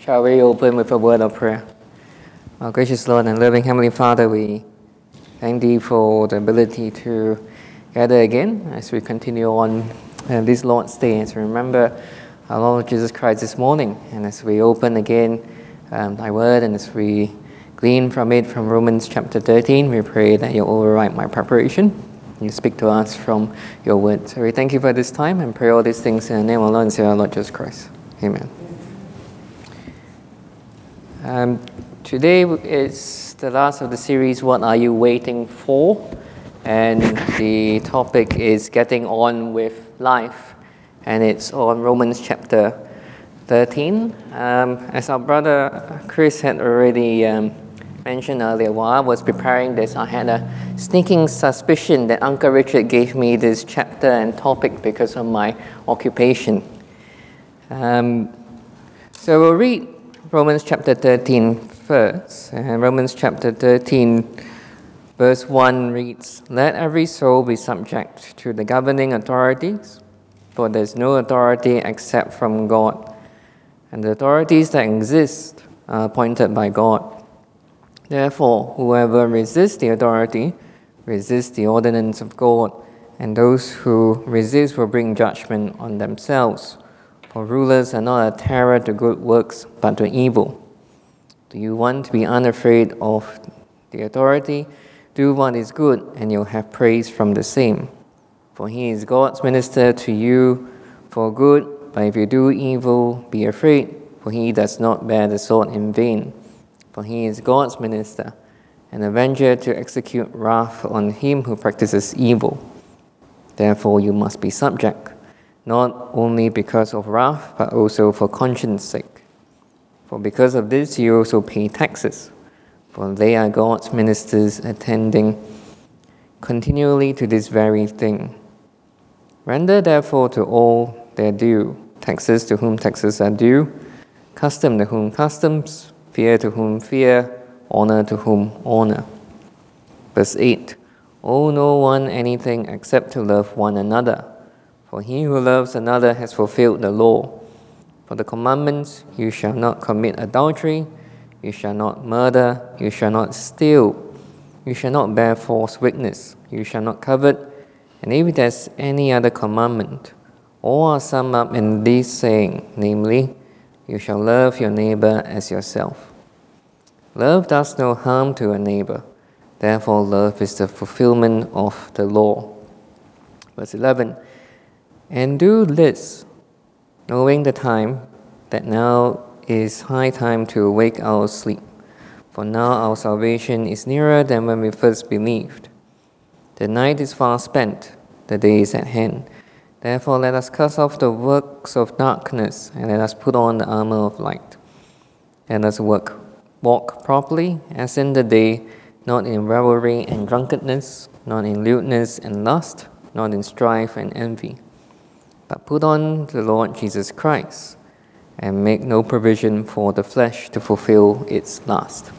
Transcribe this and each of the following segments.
Shall we open with a word of prayer? Our gracious Lord and loving Heavenly Father, we thank Thee for the ability to gather again as we continue on this Lord's Day, as we remember our Lord Jesus Christ this morning, and as we open again Thy Word, and as we glean from it from Romans chapter 13, we pray that You'll override my preparation. You speak to us from Your Word. So we thank You for this time and pray all these things in the name of our Lord and Savior, our Lord Jesus Christ. Amen. Today is the last of the series, What Are You Waiting For? And the topic is Getting On With Life. And it's on Romans chapter 13. As our brother Chris had already mentioned earlier, while I was preparing this, I had a sneaking suspicion that Uncle Richard gave me this chapter and topic because of my occupation. So we'll read Romans chapter 13 first. And Romans chapter 13, verse 1 reads, "Let every soul be subject to the governing authorities, for there is no authority except from God, and the authorities that exist are appointed by God. Therefore, whoever resists the authority resists the ordinance of God, and those who resist will bring judgment on themselves. For rulers are not a terror to good works, but to evil. Do you want to be unafraid of the authority? Do what is good, and you'll have praise from the same. For he is God's minister to you for good, but if you do evil, be afraid, for he does not bear the sword in vain. For he is God's minister, an avenger to execute wrath on him who practices evil. Therefore you must be subject, not only because of wrath, but also for conscience sake. For because of this you also pay taxes, for they are God's ministers attending continually to this very thing. Render therefore to all their due, taxes to whom taxes are due, custom to whom customs, fear to whom fear, honor to whom honor." Verse 8, "Owe no one anything except to love one another. For he who loves another has fulfilled the law. For the commandments, you shall not commit adultery, you shall not murder, you shall not steal, you shall not bear false witness, you shall not covet, and if there's any other commandment, all are summed up in this saying, namely, you shall love your neighbor as yourself. Love does no harm to a neighbor, therefore love is the fulfillment of the law." Verse 11, "And do this, knowing the time, that now is high time to awake our sleep. For now our salvation is nearer than when we first believed. The night is far spent, the day is at hand. Therefore let us cast off the works of darkness, and let us put on the armor of light. Let us walk properly, as in the day, not in revelry and drunkenness, not in lewdness and lust, not in strife and envy. But put on the Lord Jesus Christ, and make no provision for the flesh to fulfill its lust."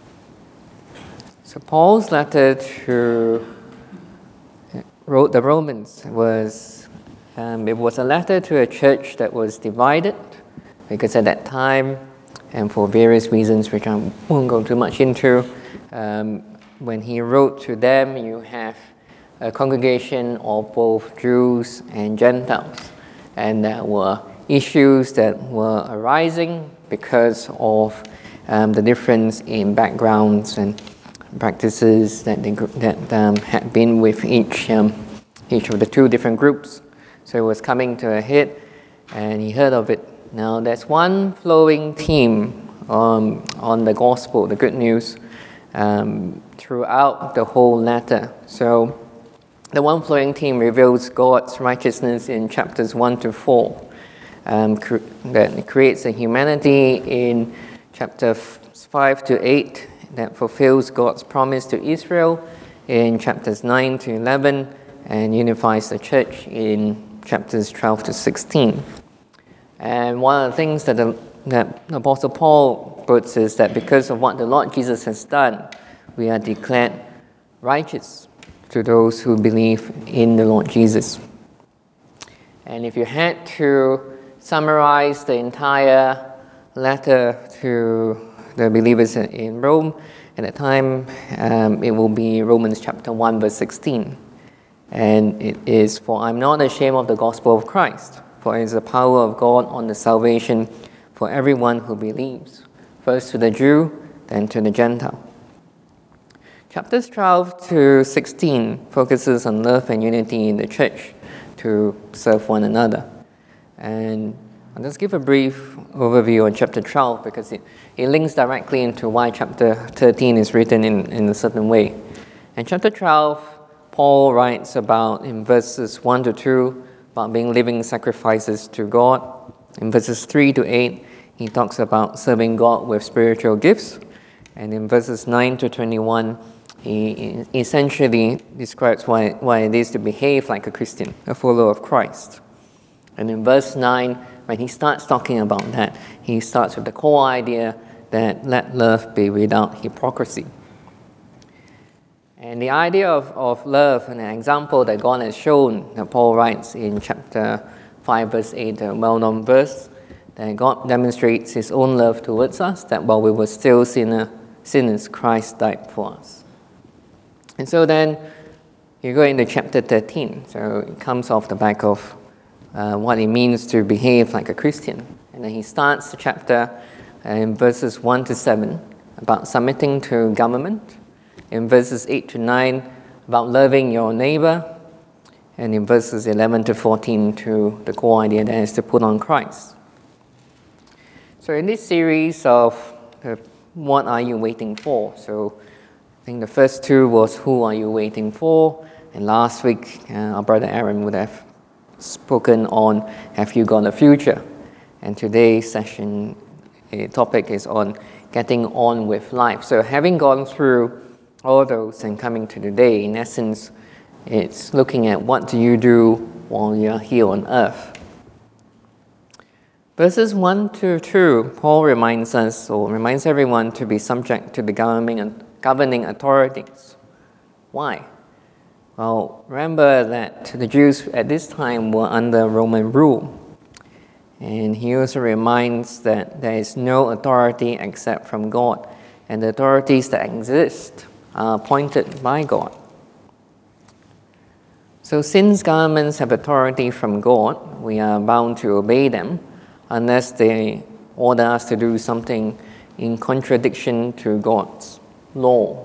So Paul's letter to the Romans was a letter to a church that was divided, because at that time, and for various reasons which I won't go too much into, when he wrote to them, you have a congregation of both Jews and Gentiles, and there were issues that were arising because of the difference in backgrounds and practices that had been with each of the two different groups. So it was coming to a head, and he heard of it. Now there's one flowing theme on the gospel, the good news, throughout the whole letter. So the one flowing theme reveals God's righteousness in chapters 1 to 4. That creates a humanity in chapter 5 to 8 that fulfills God's promise to Israel in chapters 9 to 11, and unifies the church in chapters 12 to 16. And one of the things that Apostle Paul puts is that because of what the Lord Jesus has done, we are declared righteous to those who believe in the Lord Jesus. And if you had to summarize the entire letter to the believers in Rome at the time, it will be Romans chapter 1, verse 16. And it is, "For I'm not ashamed of the gospel of Christ, for it is the power of God on the salvation for everyone who believes, first to the Jew, then to the Gentile." Chapters 12 to 16 focuses on love and unity in the church to serve one another. And I'll just give a brief overview on chapter 12 because it links directly into why chapter 13 is written in a certain way. In chapter 12, Paul writes about, in verses 1 to 2, about being living sacrifices to God. In verses 3 to 8, he talks about serving God with spiritual gifts. And in verses 9 to 21, he essentially describes why it is to behave like a Christian, a follower of Christ. And in verse 9, when he starts talking about that, he starts with the core idea that let love be without hypocrisy. And the idea of love, and an example that God has shown, that Paul writes in chapter 5, verse 8, a well-known verse, that God demonstrates his own love towards us, that while we were still sinners, Christ died for us. And so then you go into chapter 13. So it comes off the back of what it means to behave like a Christian. And then he starts the chapter in verses 1 to 7 about submitting to government. In verses 8 to 9 about loving your neighbor. And in verses 11 to 14 to the core idea that is to put on Christ. So in this series of what are you waiting for? So I think the first two was who are you waiting for? And last week our brother Aaron would have spoken on have you got a future? And today's session topic is on getting on with life. So having gone through all those and coming to today, in essence, it's looking at what do you do while you're here on earth. Verses 1 to 2, Paul reminds everyone to be subject to the governing authorities. Why? Well, remember that the Jews at this time were under Roman rule. And he also reminds that there is no authority except from God. And the authorities that exist are appointed by God. So since governments have authority from God, we are bound to obey them unless they order us to do something in contradiction to God's law.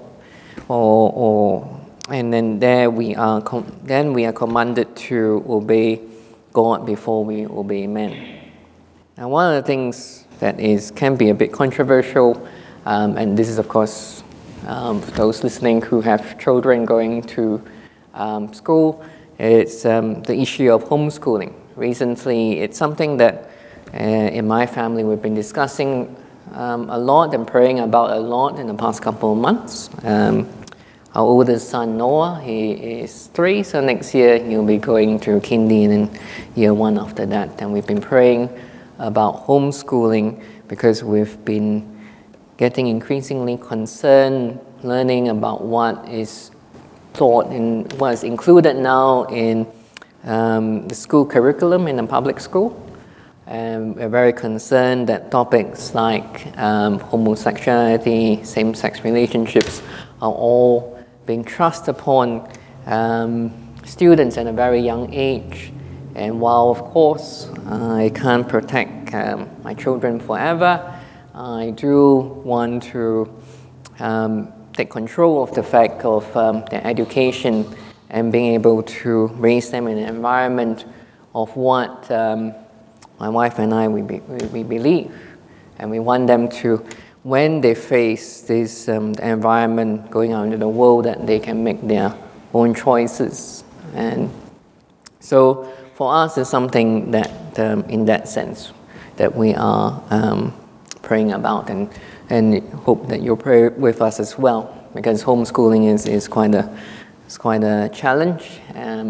And then we are commanded to obey God before we obey men. Now, one of the things that can be a bit controversial, and this is, of course, for those listening who have children going to school, it's the issue of homeschooling. Recently, it's something that in my family we've been discussing a lot and praying about a lot in the past couple of months. Our oldest son, Noah, he is 3, so next year he'll be going to kindy and then year 1 after that. And we've been praying about homeschooling because we've been getting increasingly concerned, learning about what is taught and what is included now in the school curriculum in a public school. And we're very concerned that topics like homosexuality, same-sex relationships are all being thrust upon students at a very young age. And while, of course, I can't protect my children forever, I do want to take control of the fact of their education and being able to raise them in an environment of what my wife and I, we believe. And we want them to, when they face this environment going out into the world, that they can make their own choices. And so for us, it's something that, in that sense, that we are praying about and hope that you'll pray with us as well, because homeschooling is quite a challenge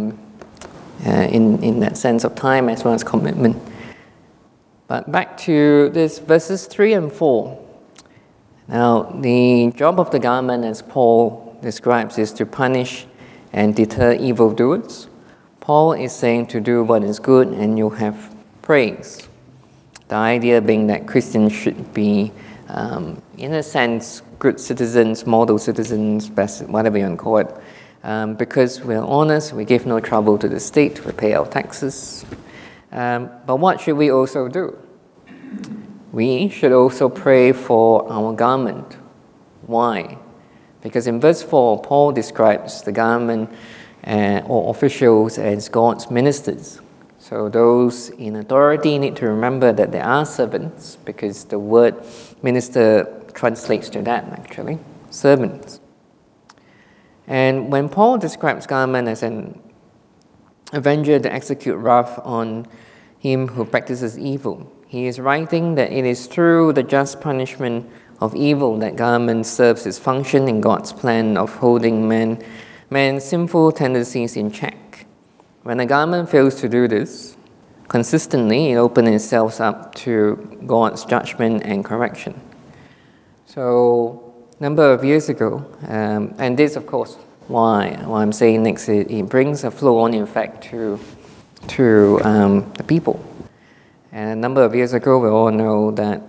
in that sense of time as well as commitment. But back to this verses 3 and 4. Now, the job of the government, as Paul describes, is to punish and deter evildoers. Paul is saying to do what is good and you'll have praise. The idea being that Christians should be, in a sense, good citizens, model citizens, best, whatever you want to call it. Because we're honest, we give no trouble to the state, we pay our taxes. But what should we also do? We should also pray for our government. Why? Because in verse 4, Paul describes the government or officials as God's ministers. So those in authority need to remember that they are servants, because the word minister translates to that, actually, servants. And when Paul describes government as an avenger to execute wrath on him who practices evil, he is writing that it is through the just punishment of evil that government serves its function in God's plan of holding man's sinful tendencies in check. When the government fails to do this consistently, it opens itself up to God's judgment and correction. So, a number of years ago, and this, of course, why I'm saying next, it brings a flow-on effect to the people. And a number of years ago, we all know that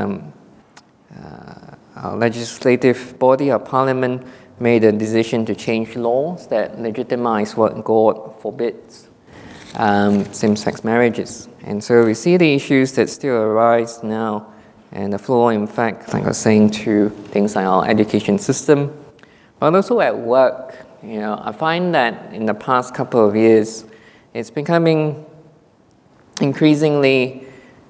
our legislative body, our parliament, made a decision to change laws that legitimize what God forbids, same-sex marriages. And so we see the issues that still arise now, and the flow, in fact, like I was saying, to things like our education system, but also at work. I find that in the past couple of years, it's becoming increasingly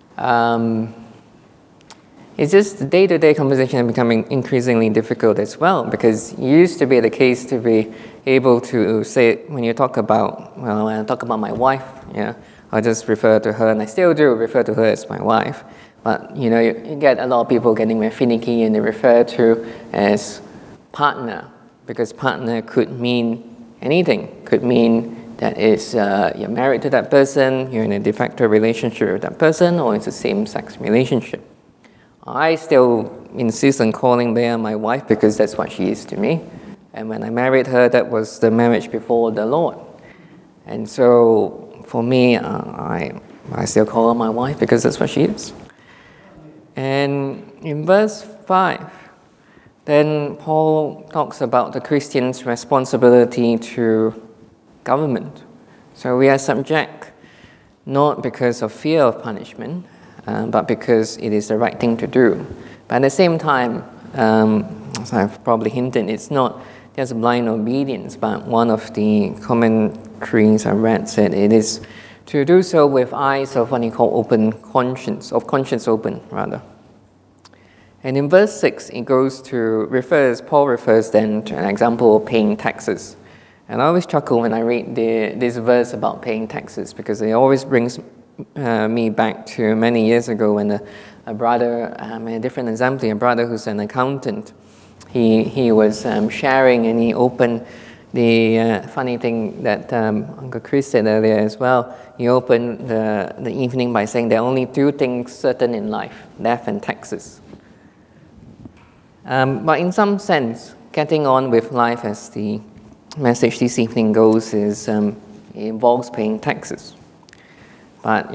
it's just the day-to-day conversation is becoming increasingly difficult as well, because it used to be the case to be able to say, when I talk about my wife, I just refer to her, and I still do refer to her as my wife. But you get a lot of people getting very finicky, and they refer to as partner, because partner could mean anything. Could mean that it's you're married to that person, you're in a de facto relationship with that person, or it's a same-sex relationship. I still insist on calling Leah my wife because that's what she is to me. And when I married her, that was the marriage before the Lord. And so for me, I still call her my wife because that's what she is. And in verse 5, then Paul talks about the Christian's responsibility to government. So we are subject not because of fear of punishment, but because it is the right thing to do. But at the same time, as I've probably hinted, it's not just blind obedience, but one of the commentaries I read said it is to do so with eyes of what he called open conscience, of conscience open, rather. And in verse 6, Paul refers then to an example of paying taxes. And I always chuckle when I read this verse about paying taxes, because it always brings me back to many years ago when a brother, a different example, a brother who's an accountant, he was sharing, and he opened the funny thing that Uncle Chris said earlier as well. He opened the evening by saying there are only two things certain in life: death and taxes. But in some sense, getting on with life, as the message this evening goes, is it involves paying taxes. But,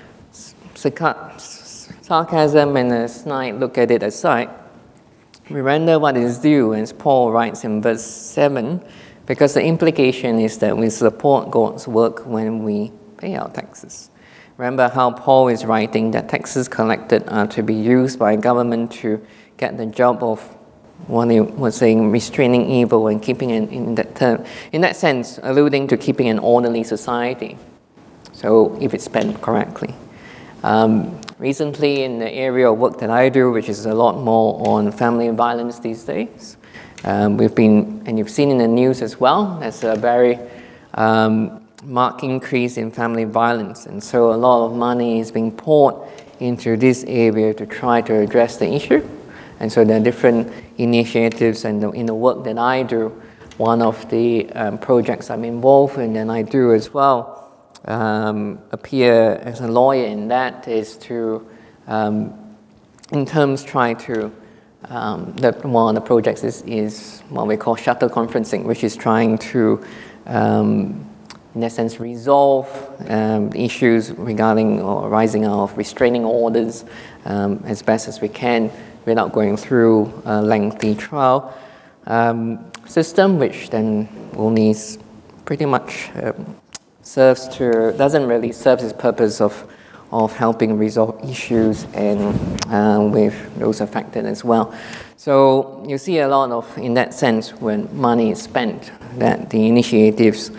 sarcasm and a snide look at it aside, we render what is due, as Paul writes in verse 7, because the implication is that we support God's work when we pay our taxes. Remember how Paul is writing that taxes collected are to be used by government to get the job of what he was saying, restraining evil and keeping in that sense, alluding to keeping an orderly society. So if it's spent correctly. Recently, in the area of work that I do, which is a lot more on family violence these days, and you've seen in the news as well, there's a very marked increase in family violence. And so a lot of money is being poured into this area to try to address the issue. And so there are different initiatives, and in the work that I do, one of the projects I'm involved in, and I do as well, appear as a lawyer in that, is to, in terms, try to, one of the projects is what we call shuttle conferencing, which is trying to in that sense, resolve issues regarding or arising out of restraining orders as best as we can without going through a lengthy trial system, which then only pretty much doesn't really serve its purpose of helping resolve issues and with those affected as well. So you see a lot of, in that sense, when money is spent, that the initiatives,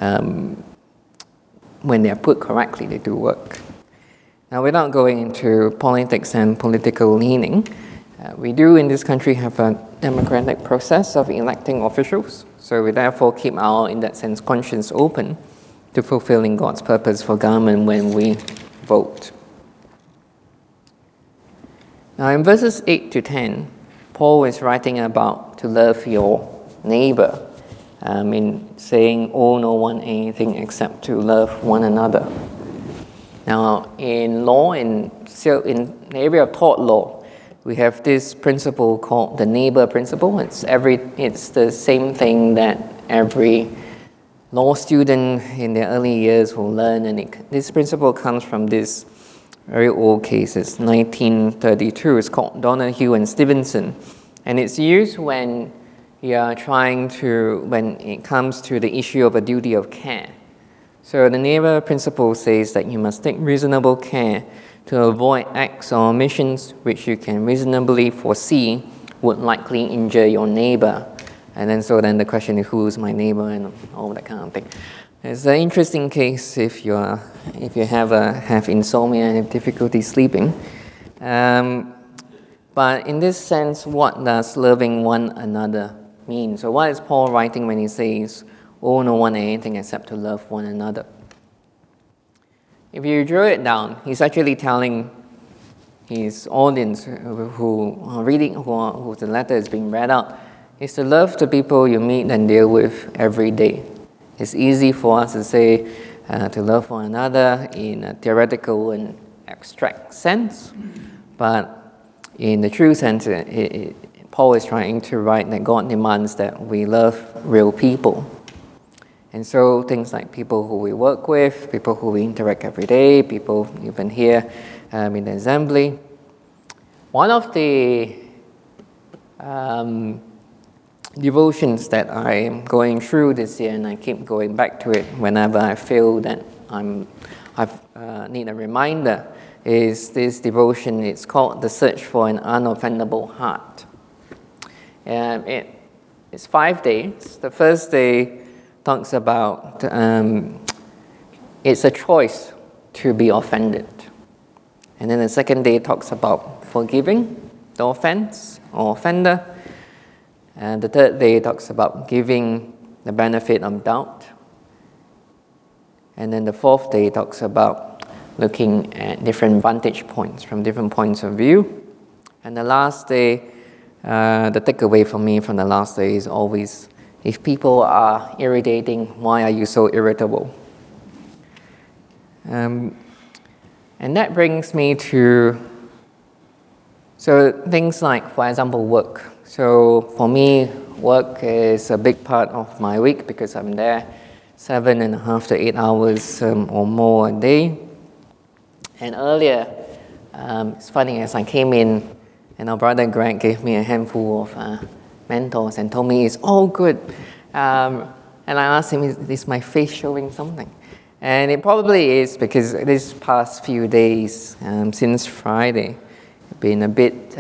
when they are put correctly, they do work. Now, without going into politics and political leaning, we do in this country have a democratic process of electing officials. So we therefore keep our, in that sense, conscience open to fulfilling God's purpose for government when we vote. Now, in verses 8 to 10, Paul is writing about to love your neighbor, in saying, owe no one anything except to love one another. Now, in law, in the area of tort law, we have this principle called the neighbor principle. It's the same thing that every law student in their early years will learn, and this principle comes from this very old case. It's 1932. It's called Donahue and Stevenson, and it's used when you are when it comes to the issue of a duty of care. So the neighbor principle says that you must take reasonable care to avoid acts or omissions which you can reasonably foresee would likely injure your neighbor. And then the question is, who is my neighbor, and all that kind of thing. It's an interesting case if you have insomnia and have difficulty sleeping. But in this sense, what does loving one another mean? So what is Paul writing when he says, owe no one anything except to love one another? If you drill it down, he's actually telling his audience who the letter is being read out, is to love the people you meet and deal with every day. It's easy for us to say to love one another in a theoretical and abstract sense, but in the true sense, Paul is trying to write that God demands that we love real people. And so things like people who we work with, people who we interact every day, people even here in the assembly. One of the devotions that I am going through this year, and I keep going back to it whenever I feel that I need a reminder, is this devotion. It's called The Search for an Unoffendable Heart. It's 5 days. The first day talks about it's a choice to be offended. And then the second day talks about forgiving the offense or offender. And the third day talks about giving the benefit of doubt. And then the fourth day talks about looking at different vantage points from different points of view. And the last day, the takeaway for me from the last day is always, if people are irritating, why are you so irritable? And that brings me to things like, for example, work. So for me, work is a big part of my week because I'm there 7.5 to 8 hours or more a day. And earlier, it's funny, as I came in, and our brother Greg gave me a handful of Mentos and told me it's all good. And I asked him, is my face showing something? And it probably is, because this past few days, since Friday, I've been a bit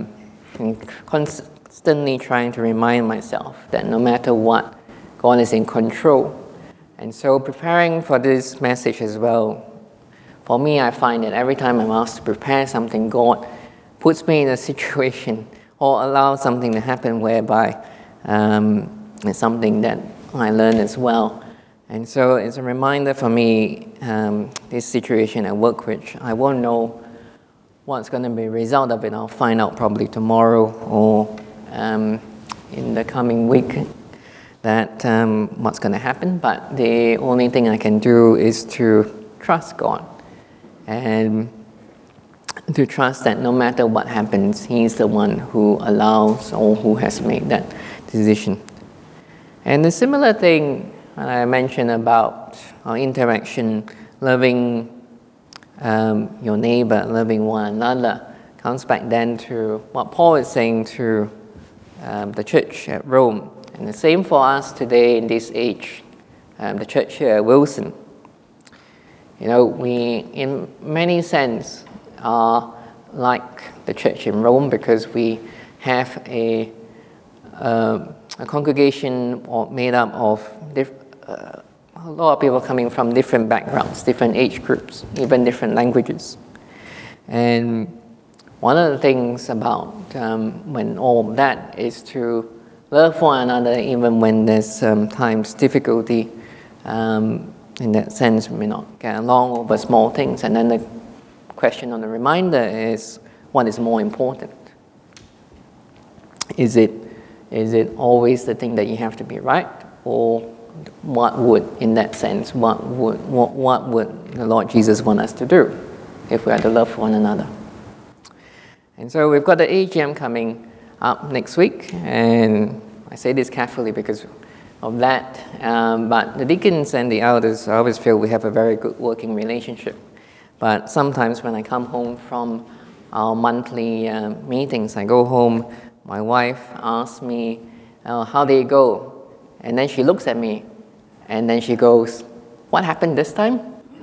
constantly trying to remind myself that no matter what, God is in control. And so preparing for this message as well, for me, I find that every time I'm asked to prepare something, God puts me in a situation or allows something to happen whereby it's something that I learn as well. And so it's a reminder for me, this situation at work, which I won't know what's going to be the result of it. I'll find out probably tomorrow or in the coming week that what's going to happen. But the only thing I can do is to trust God and to trust that no matter what happens, He's the one who allows or who has made that decision. And a similar thing when I mentioned about our interaction, loving your neighbor, loving one another, comes back then to what Paul is saying to the church at Rome. And the same for us today in this age, the church here at Wilson. We, in many sense, are like the church in Rome because we have a congregation made up of a lot of people coming from different backgrounds, different age groups, even different languages. And one of the things about when all of that is to love one another even when there's sometimes difficulty. In that sense, we may not get along over small things. And then the question on the reminder is, what is more important? Is it always the thing that you have to be right? Or what would, in that sense, what would the Lord Jesus want us to do if we are to love one another? And so we've got the AGM coming up next week. And I say this carefully because of that, but the deacons and the elders, I always feel we have a very good working relationship. But sometimes when I come home from our monthly meetings, I go home, my wife asks me, how did it go? And then she looks at me, and then she goes, what happened this time?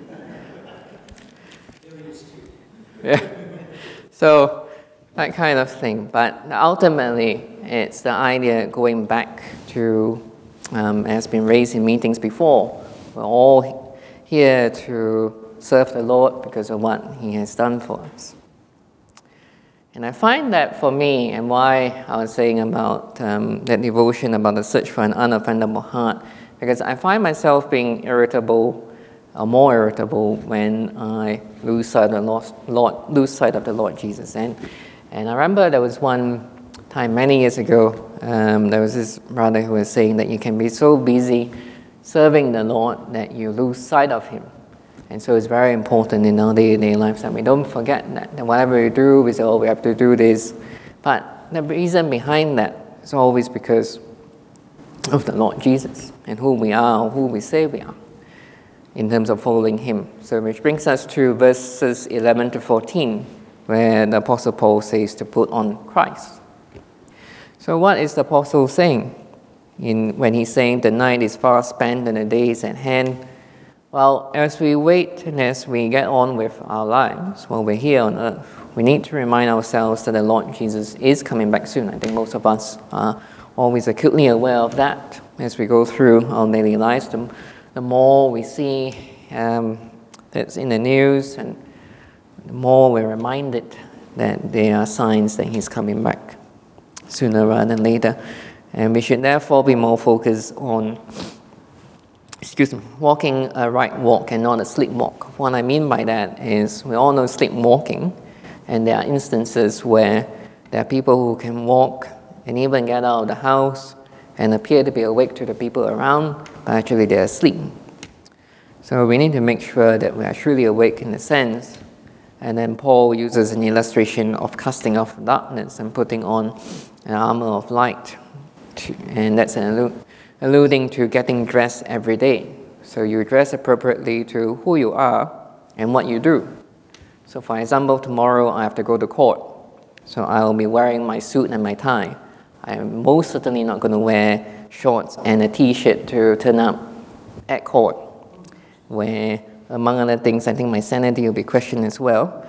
Yeah. So that kind of thing. But ultimately, it's the idea going back to has been raised in meetings before. We're all here to serve the Lord because of what He has done for us. And I find that for me, and why I was saying about that devotion, about the search for an unoffendable heart, because I find myself being irritable, or more irritable, when I lose sight of the Lord Jesus. And I remember there was one time many years ago, there was this brother who was saying that you can be so busy serving the Lord that you lose sight of Him. And so it's very important in our day-to-day lives that we don't forget that whatever we do, we say, oh, we have to do this. But the reason behind that is always because of the Lord Jesus and who we are, or who we say we are, in terms of following Him. So which brings us to verses 11 to 14, where the Apostle Paul says to put on Christ. So what is the Apostle saying when he's saying the night is far spent and the day is at hand? Well, as we wait and as we get on with our lives while we're here on earth, we need to remind ourselves that the Lord Jesus is coming back soon. I think most of us are always acutely aware of that as we go through our daily lives. The more we see that's in the news, and the more we're reminded that there are signs that He's coming back sooner rather than later. And we should therefore be more focused on walking a right walk and not a sleepwalk. What I mean by that is we all know sleepwalking, and there are instances where there are people who can walk and even get out of the house and appear to be awake to the people around, but actually they're asleep. So we need to make sure that we are truly awake in a sense. And then Paul uses an illustration of casting off darkness and putting on an armor of light. And that's alluding to getting dressed every day. So you dress appropriately to who you are and what you do. So for example, tomorrow I have to go to court. So I'll be wearing my suit and my tie. I'm most certainly not going to wear shorts and a t-shirt to turn up at court, where, among other things, I think my sanity will be questioned as well.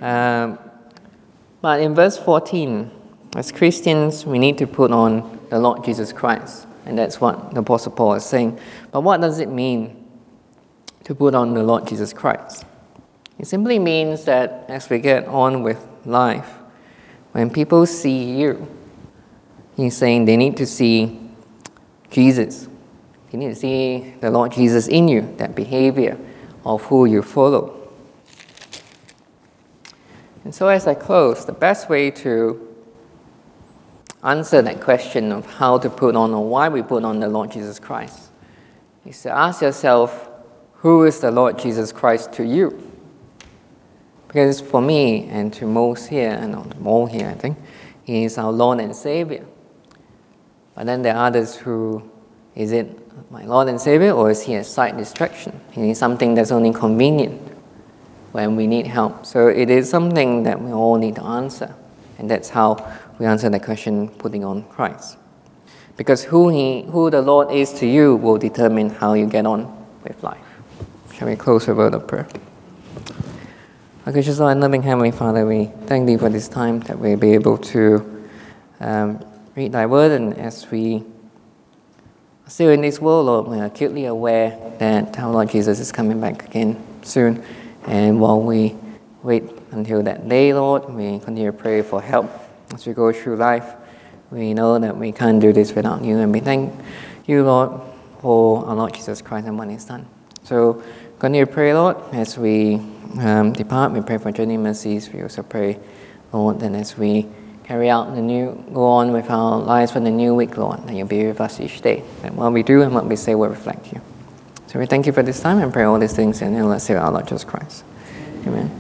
But in verse 14, as Christians, we need to put on the Lord Jesus Christ. And that's what the Apostle Paul is saying. But what does it mean to put on the Lord Jesus Christ? It simply means that as we get on with life, when people see you, he's saying they need to see Jesus. You need to see the Lord Jesus in you, that behavior of who you follow. And so as I close, the best way to answer that question of how to put on or why we put on the Lord Jesus Christ is to ask yourself, who is the Lord Jesus Christ to you? Because for me and to most here, and all here I think, He is our Lord and Savior. But then there are others who Is it my Lord and Savior, or is he a side distraction? Is he something that's only convenient when we need help? So it is something that we all need to answer. And that's how we answer the question, putting on Christ. Because who the Lord is to you will determine how you get on with life. Shall we close with a word of prayer? Our gracious Lord and loving Heavenly Father, we thank Thee for this time that we'll be able to read Thy Word, and as we are still in this world, Lord, we are acutely aware that our Lord Jesus is coming back again soon. And while we wait until that day, Lord, we continue to pray for help as we go through life. We know that we can't do this without You, and we thank You, Lord, for our Lord Jesus Christ and what He's done. So continue to pray, Lord, as we depart. We pray for journey mercies. We also pray, Lord, that as we go on with our lives for the new week, Lord, that You'll be with us each day. That what we do and what we say will reflect You. So we thank You for this time and pray all these things in the name of our Lord Jesus Christ. Amen.